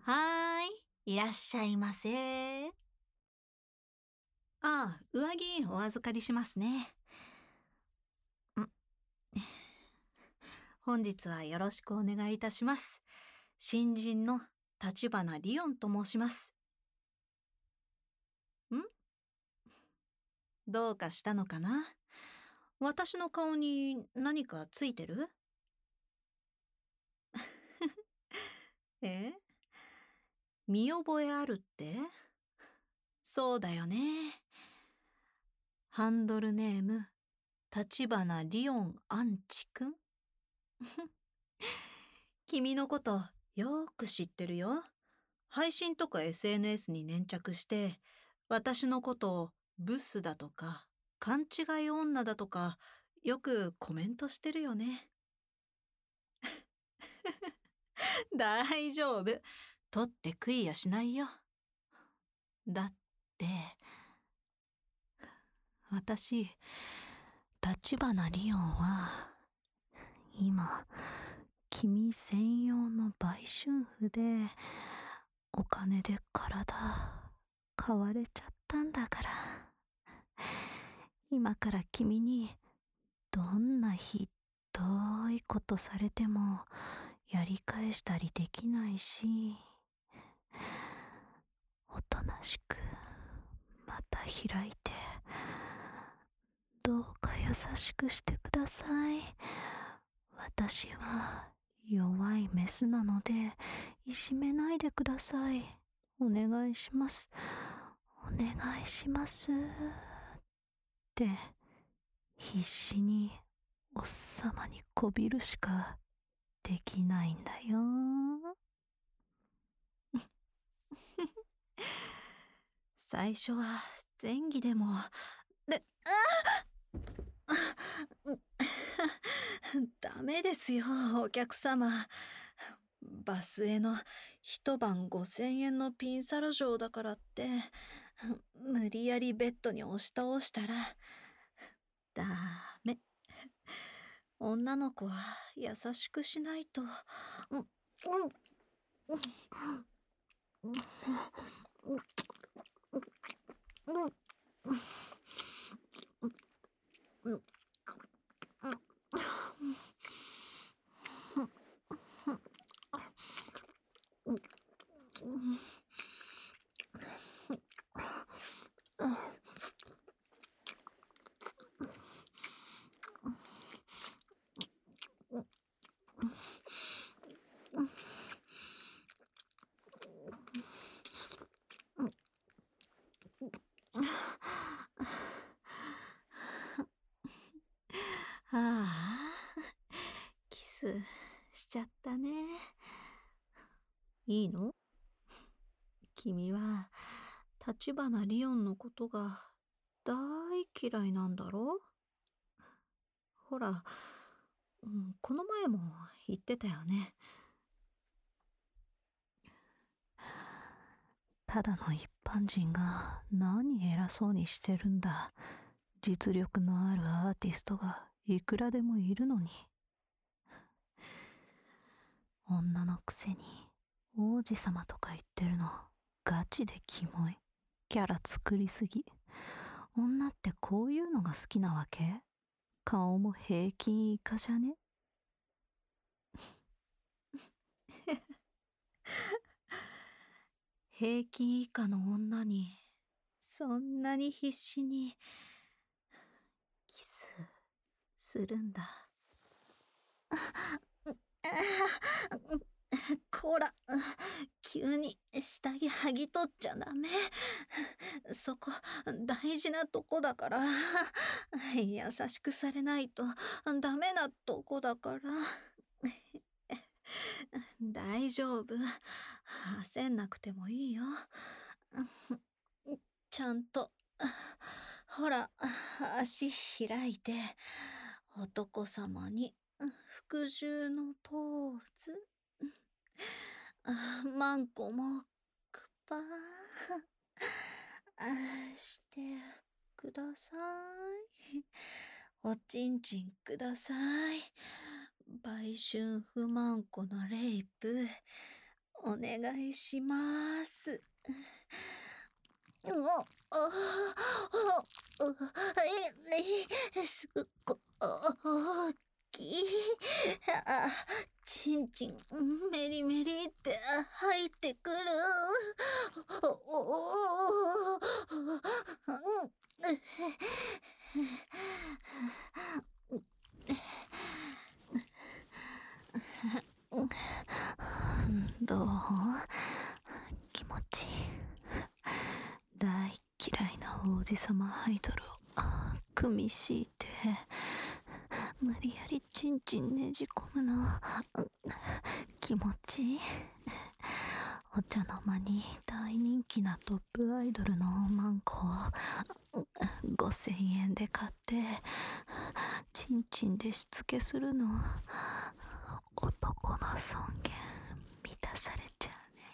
はーい、いらっしゃいませ。上着お預かりしますね。ん、本日はよろしくお願いいたします。新人の立花リオンと申します。んどうかしたのかな？私の顔に何かついてる？え？見覚えあるって？そうだよね。ハンドルネーム、立花リオンアンチくん。君のことよーく知ってるよ。配信とか SNS に粘着して、私のことをブスだとか、勘違い女だとか、よくコメントしてるよね。大丈夫。取って食いやしないよ。だって、私、立花リオンは、今、君専用の売春婦で、お金で体、買われちゃったんだから。今から君に、どんなひどいことされても、やり返したりできないし、おとなしく、また開いて、どうか優しくしてください。私は弱いメスなので、いじめないでください。お願いします。お願いします。って、必死におっさまにこびるしかできないんだよ。最初は前儀でも、で、ダメですよ、お客様。バスへの一晩5000円のピンサロ嬢だからって、無理やりベッドに押し倒したら、ダメ。女の子は優しくしないと。ああ、キスしちゃったね。いいの？君は、立花リオンのことが大嫌いなんだろ？ほら、この前も言ってたよね。ただの一般人が何偉そうにしてるんだ。実力のあるアーティストがいくらでもいるのに。女のくせに王子様とか言ってるのガチでキモい。キャラ作りすぎ。女ってこういうのが好きなわけ？顔も平均以下じゃね？平均以下の女にそんなに必死にキスするんだ。こら、急に下着剥ぎ取っちゃダメ。そこ大事なとこだから。優しくされないとダメなとこだから。大丈夫。焦んなくてもいいよ。ちゃんと、ほら、足開いて、男様に服従のポーズ。マンコもくぱしてください。おちんちんください。売春不マンコのレイプ、 お願いします。うお、ああ、すっご、大きい。あ、ちんちん、メリメリって入ってくる。おお、どう？気持ちいい？大嫌いな王子様アイドルを組み敷いて無理やりチンチンねじ込むの気持ちいい？お茶の間に大人気なトップアイドルのマンコを5000円で買ってチンチンでしつけするの。男の尊厳満たされちゃ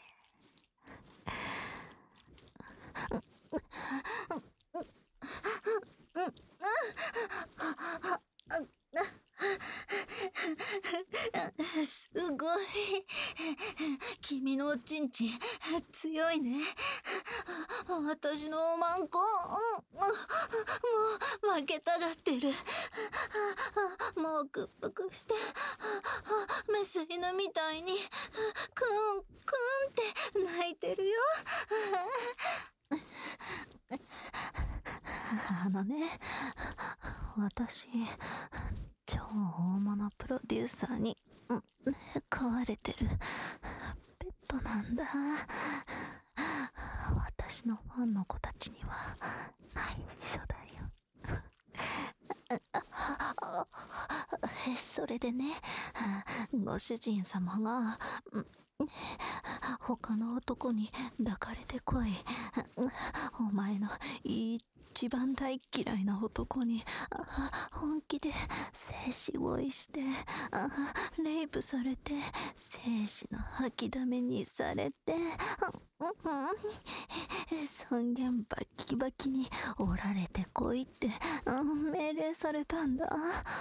うね。すごい。君のおちんちん強いね。私のおまんこ、もう負けたがってる。もう屈服してメス犬みたいにクンクンって泣いてるよ。私超大物プロデューサーに飼われてるペットなんだ。私のファンの子たちには内緒だよ。それでね、ご主人様が他の男に抱かれてこい、お前の一番大嫌いな男に本気で精子追いしてレイプされて精子の吐きだめにされて尊厳バキバキに折られてこいって命令されたんだ。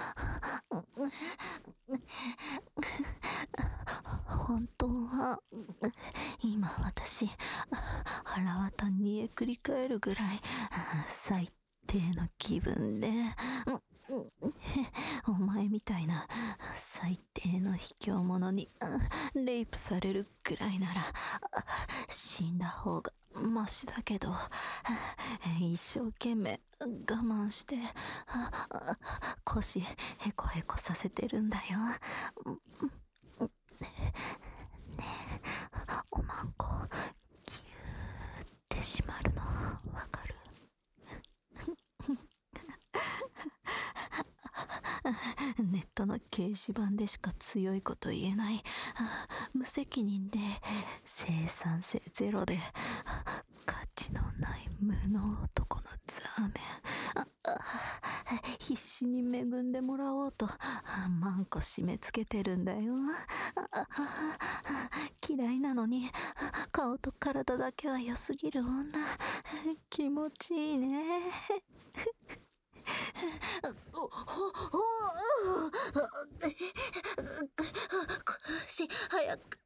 本当は今私腹渡煮えくり返るぐらい最低の気分でお前みたいな最低の卑怯者にレイプされるくらいなら死んだ方がマシだけど一生懸命我慢して腰ヘコヘコさせてるんだよ。ねえ、おまんこギューって締まるのわかる？ネットの掲示板でしか強いこと言えない無責任で生産性ゼロで価値のない無能男のザーメン。必死に恵んでもらおうとマンコ締め付けてるんだよ。嫌いなのに顔と体だけは良すぎる女、気持ちいいね。早く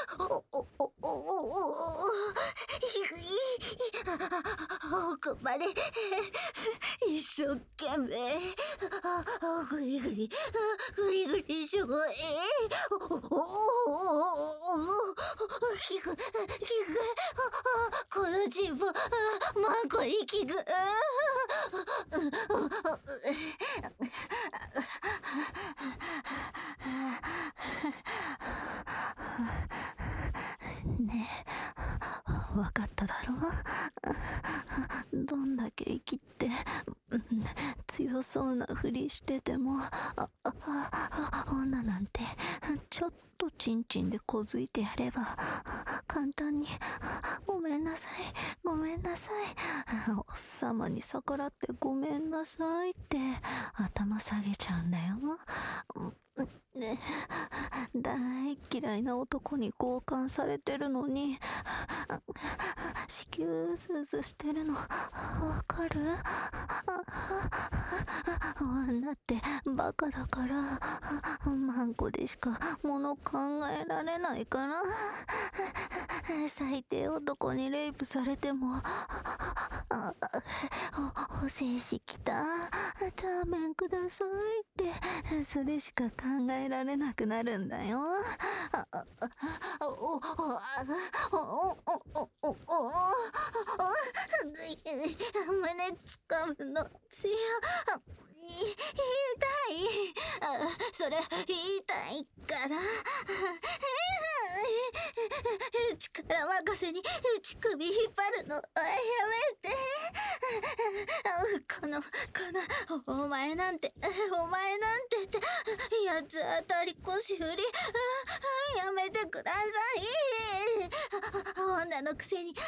奥まで一生懸命グリグリグリグリしょえ聞くこのチンポマンコに聞く。ねえ、わかっただろ？どんだけ生きって強そうなふりしてても女なんてちょっとチンチンでこづいてやれば簡単にごめんなさいごめんなさい、おっさまに逆らってごめんなさいって頭下げちゃうんだよ。大嫌いな男に強姦されてるのに子宮スースーしてるのわかる？女ってバカだからマンコでしか物考えられないから、最低男にレイプされてもお精子来た、ザーメンくださいってそれしか考えられなくなるんだよ。胸つかむの強い、痛い、それ痛いから力任せに乳首引っ張るのやめて。お前なんてってやつ当たり腰振りやめてください。女のくせに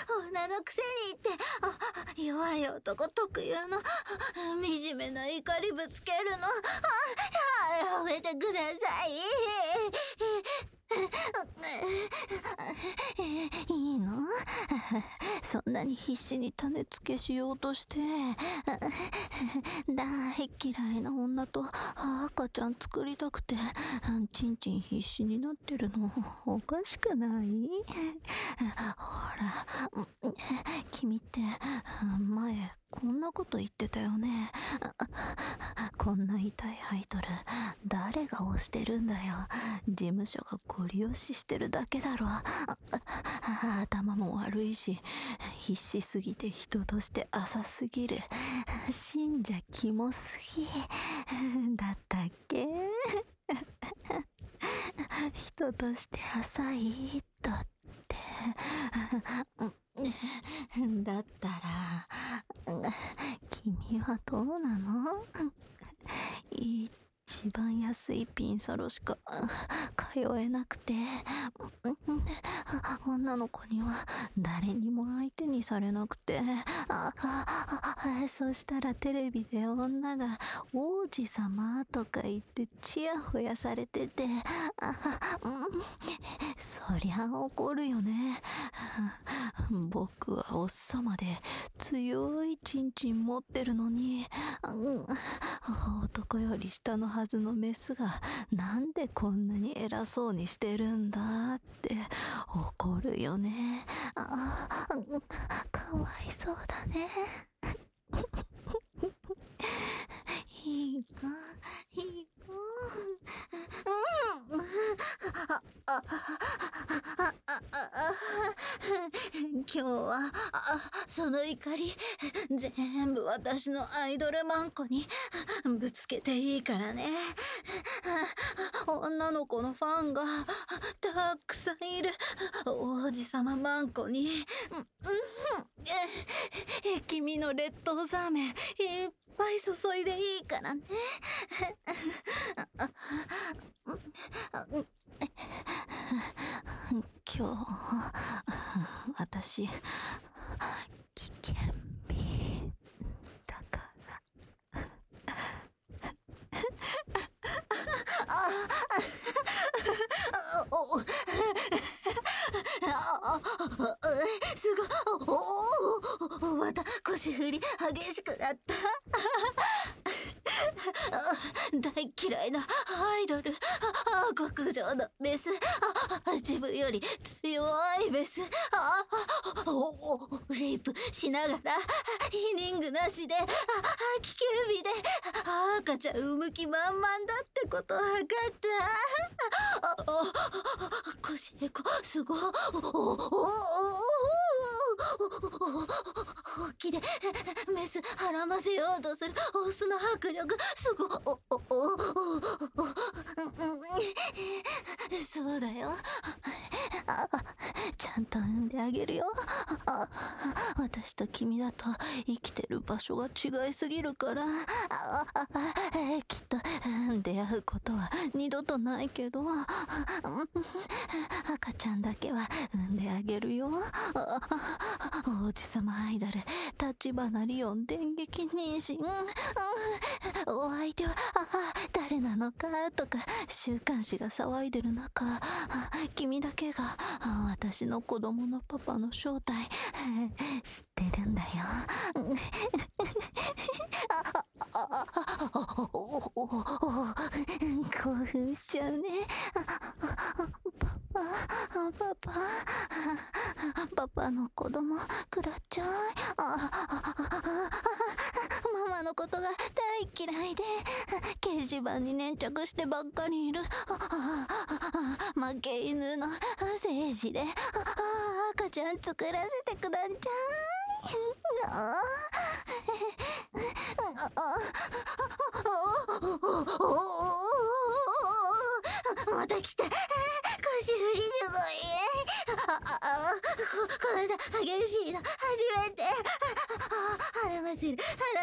って弱い男特有の惨めな怒りぶつけるのやめてください。いいの？そんなに必死に種付けしようとして大嫌いな女と赤ちゃん作りたくてちんちん必死になってるのおかしくない？ほら、君って前こんなこと言ってたよね。こんな痛いアイドル誰が推してるんだよ。事務所がご利用ししてるだけだろ。頭も悪いし必死すぎて人として浅すぎる。信者キモすぎだったっけ？人として浅いだってだったら君はどうなの？一番安いピンサロしか通えなくて女の子には誰にも相手にされなくてそしたらテレビで女が王子様とか言ってチヤホヤされててそりゃ怒るよね。僕はおっさまで強いチンチン持ってるのに男より下のはずのメスがなんでこんなに偉そうにしてるんだって怒るよね。かわいそうだね。いいか今日はその怒り全部私のアイドルマンコにぶつけていいからね。女の子のファンがたくさんいる王子様マンコに君の劣等ザーメンいっぱい注いでいいからね。今日私危険日だからすごい。また腰振り激しくなった大嫌いなアイドル極上のメス自分より強いメスレイプしながら避妊具なしで危険日で赤ちゃん産む気満々だってこと分かった。腰エコすごい本気でメスはらませようとするオスの迫力すごい。そうだよ。ちゃんと産んであげるよ。私と君だと生きてる場所が違いすぎるからきっと出会うことは二度とないけど赤ちゃんだけは産んであげるよ。王子様アイドル立花リオン電撃妊娠お相手は誰なのかとか週刊誌が騒いでる中君だけが私の子供のパパの正体知ってるんだよ。興奮しちゃうね。パパの子供くだっちゃい。ママのことが大嫌いで掲示板に粘着してばっかりいる負け犬の精子で赤ちゃん作らせてくだっちゃい。また来た。腰振りすごい。こんな激しいの初めて。払わせる。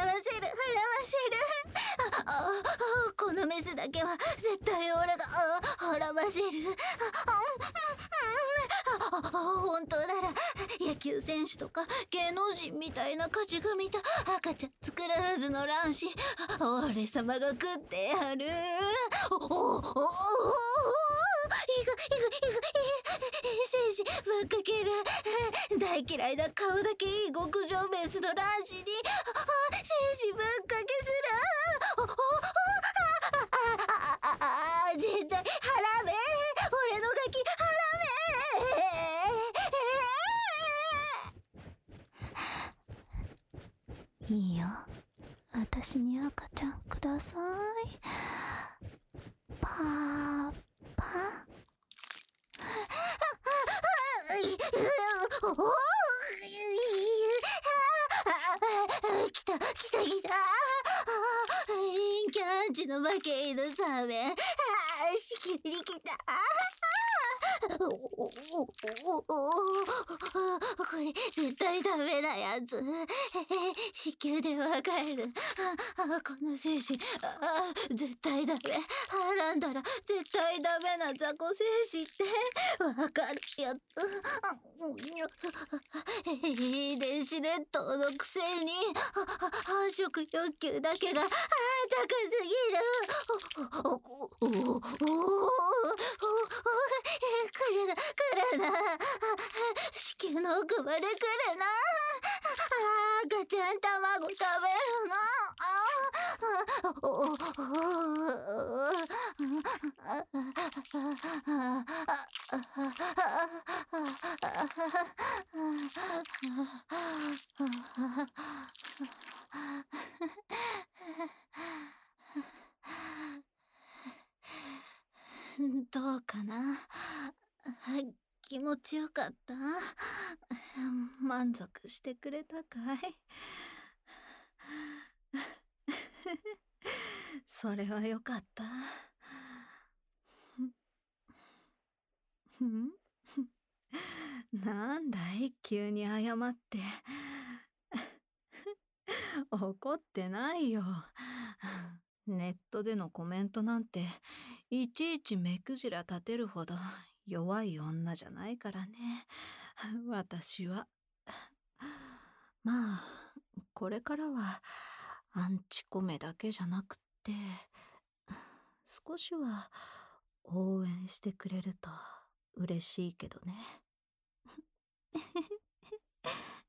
このメスだけは絶対俺が払わせる。本当なら野球選手とか芸能人みたいな勝ち組と赤ちゃん作らはずの卵子俺様が食ってやる。精子ぶっかける。大嫌いな顔だけいい極上メスの卵子に精子ぶっかけする。絶対払め。俺のガキ払め。いいよ、私に赤ちゃんください。パパ来た。キャンチの負け犬サーメン子宮に来た。これ絶対ダメなやつ。子宮で分かれる。この精子絶対ダメ。絡んだら絶対ダメな雑魚精子って分かるやつ。遺伝子列島のくせに繁殖欲求だけが高すぎる。来るな。子宮の奥まで来るな。赤ちゃん卵食べるな。どうかな。気持ちよかった？満足してくれたかい？それはよかった。なんだい急に謝って。怒ってないよ。ネットでのコメントなんていちいち目くじら立てるほど弱い女じゃないからね。私は。まあ、これからはアンチコメだけじゃなくって少しは応援してくれると嬉しいけどね。